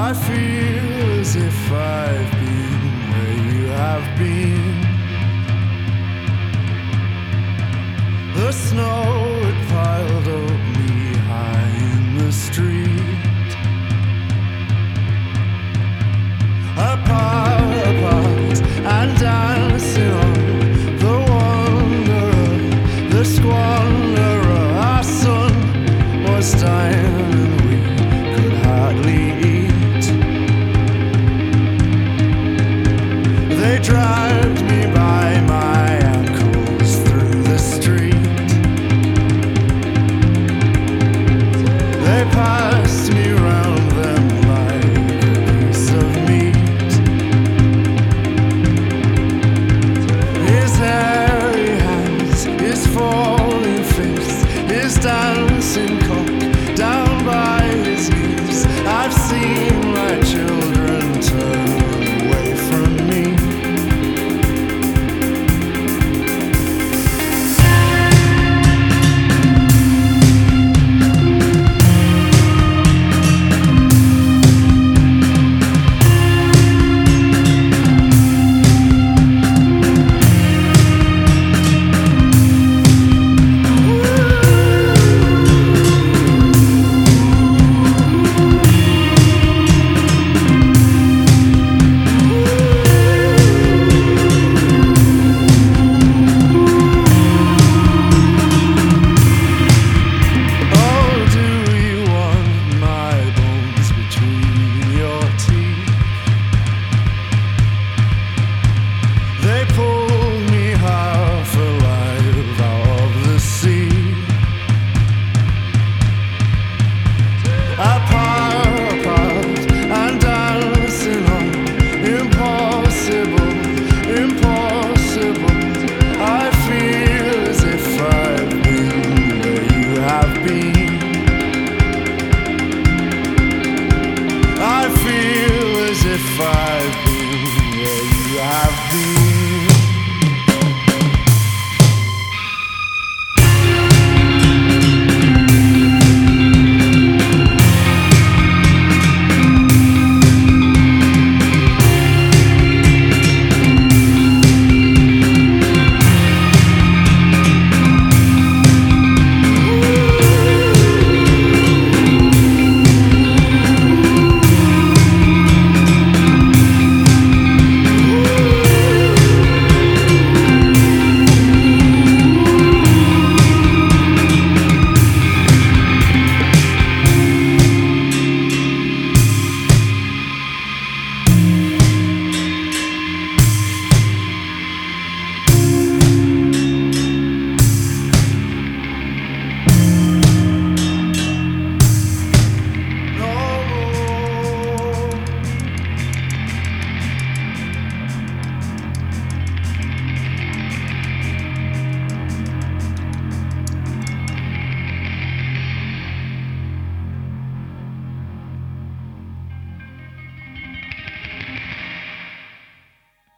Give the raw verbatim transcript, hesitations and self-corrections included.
I feel as if I've been where you have been. The snow it piled up knee high in the street. Apart, apart, and dancing on the wanderer, the squanderer. Our son was dying and we could hardly eat. They dragged me by my ankles through the street. They passed me round them like a piece of meat. His hairy hands, his falling face, his dancing cup.